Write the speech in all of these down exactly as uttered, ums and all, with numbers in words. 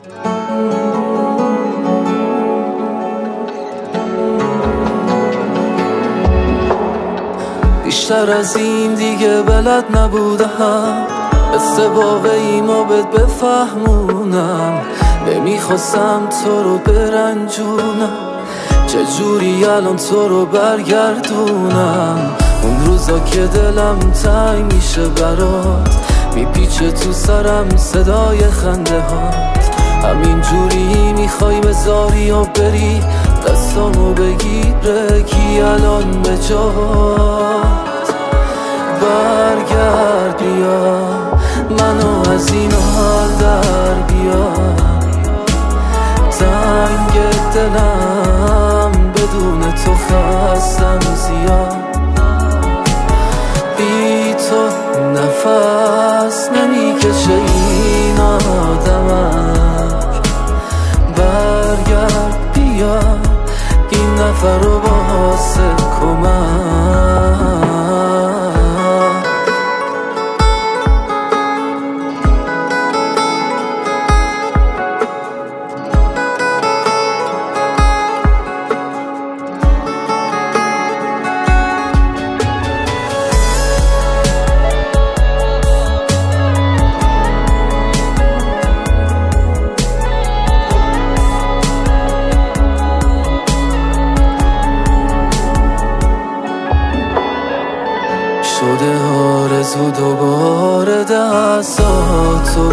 بیشتر از این دیگه بلد نبودم، قصه واقعیمو بهت بفهمونم. نمیخواستم تو رو برنجونم، چجوری الان تو رو برگردونم. اون روزا که دلم تنگ میشه برات، میپیچه تو سرم صدای خنده هات. همین جوری میخوای بذاری و بری، دستامو بگیره کی الان به جات. برگرد بیا، منو از این حال در بیار. تنگ دلم بدون تو خستم زیاد. بی تو نفس نمیکشه این آدمک. برگرد بیا، این نفر رو واسه کمک. شده آرزو دوباره دستاتو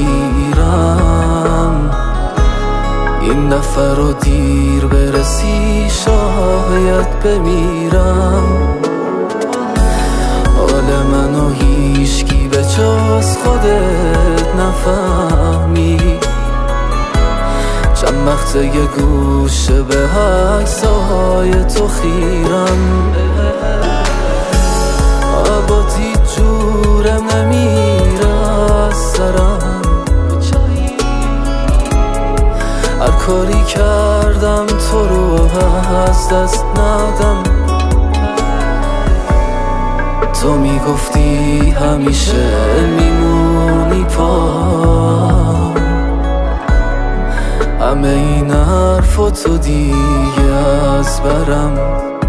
بگیرم. این نفر رو دیر برسی شاید بمیرم. حال منو هیچکی به جز خودت نفهمی. چند وقته یه گوشه به عکسای تو خیرم. آباتی جورم نمیره از سرم. هر کاری کردم تو رو از دست ندم. تو میگفتی همیشه میمونی پام. همه این حرفا تو دیگه از برم.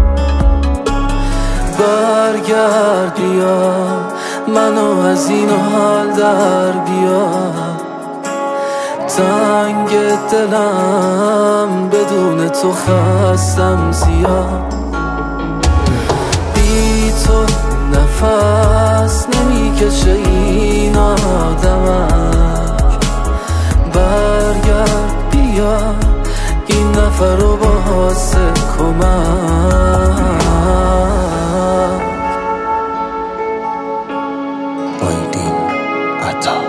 برگرد بیا، منو از این حال در بیار. تنگ دلم بدون تو خستم زیاد. بی تو نفس نمیکشه این آدمک. برگرد بیا، این نفر رو واسه کمک. آیدین عطا،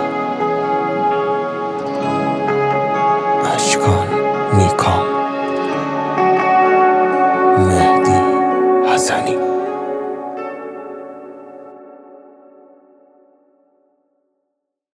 اشکان نیکا، مهدی حسنی.